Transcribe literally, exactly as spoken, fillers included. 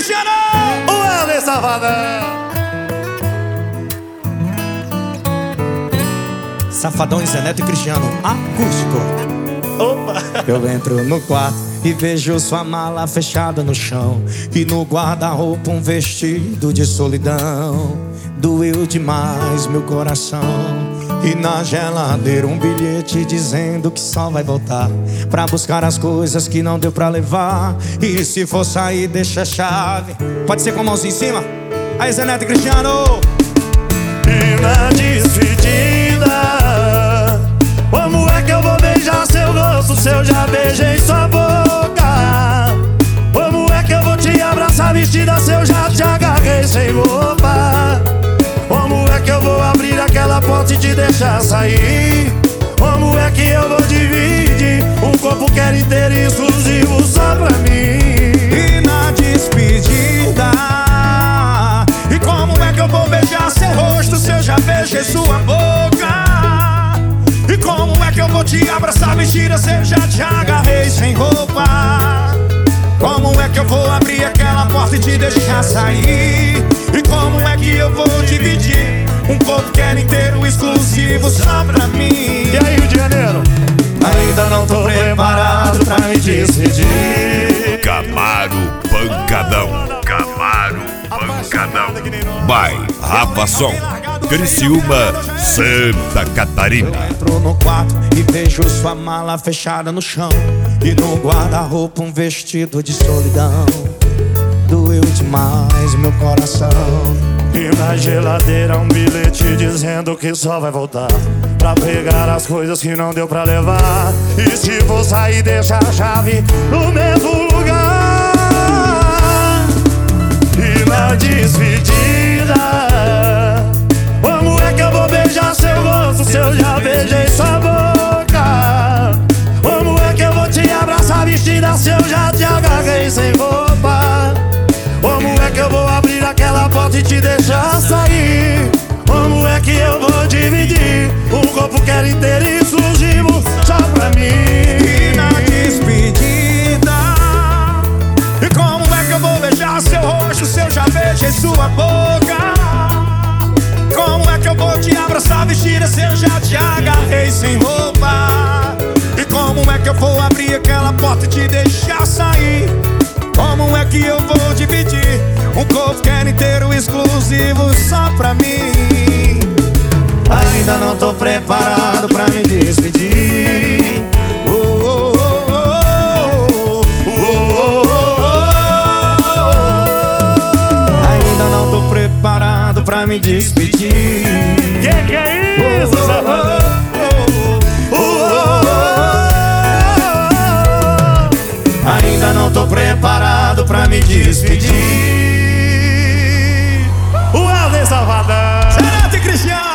Cristiano! O Helder Safadão! Safadão, Zé Neto e Cristiano, acústico. Opa! Eu entro no quarto e vejo sua mala fechada no chão, e no guarda-roupa um vestido de solidão. Doeu demais meu coração. E na geladeira um bilhete dizendo que só vai voltar pra buscar as coisas que não deu pra levar. E se for sair, deixa a chave. Pode ser com a mãozinha em cima. Aí, Zé Neto e Cristiano. E na despedida, como é que eu vou beijar seu rosto se eu já beijei sua boca? Como é que eu vou te abraçar vestida se eu já te agarrei sem roupa? Como é que eu vou abrir aquela porta e te deixar sair? Como é que eu vou dividir um corpo que era inteiro e exclusivo só pra mim? E na despedida, e como é que eu vou beijar seu rosto se eu já beijei sua boca? E como é que eu vou te abraçar mentira se eu já te agarrei sem roupa? Como é que eu vou abrir aquela porta e te deixar sair? E como é que eu vou dividir um corpo que era inteiro exclusivo só pra mim? E aí, Rio de Janeiro? Ainda não tô preparado pra me despedir. Camaro Pancadão. Camaro Pancadão. By Rafa Som, Criciúma, Santa Catarina. Eu entro no quarto e vejo sua mala fechada no chão, e no guarda-roupa um vestido de solidão. Doeu demais meu coração. E na geladeira um bilhete dizendo que só vai voltar pra pegar as coisas que não deu pra levar. E se for sair, deixa a chave no mesmo lugar. E na despedida, como é que eu vou beijar seu rosto se eu já beijei sua boca? Como é que eu vou te abraçar vestida se eu já te agarrei sem roupa? Como é que eu vou abrir aquela porta e te deixar sair? Como é que eu vou dividir um corpo que era inteiro e exclusivo só pra mim? E na despedida, e como é que eu vou beijar seu rosto se eu já beijei sua boca? Como é que eu vou te abraçar vestida se eu já te agarrei sem roupa? E como é que eu vou abrir aquela porta e te deixar sair? Como é que eu vou dividir um corpo que era inteiro exclusivo só pra mim? Ainda não tô preparado pra me despedir. Oh, oh, oh, oh, oh, oh, oh. Ainda não tô preparado pra me despedir. Que que é isso, safadão? Ainda não tô preparado pra me despedir. O Helder Safadão! Zé Neto e Cristiano!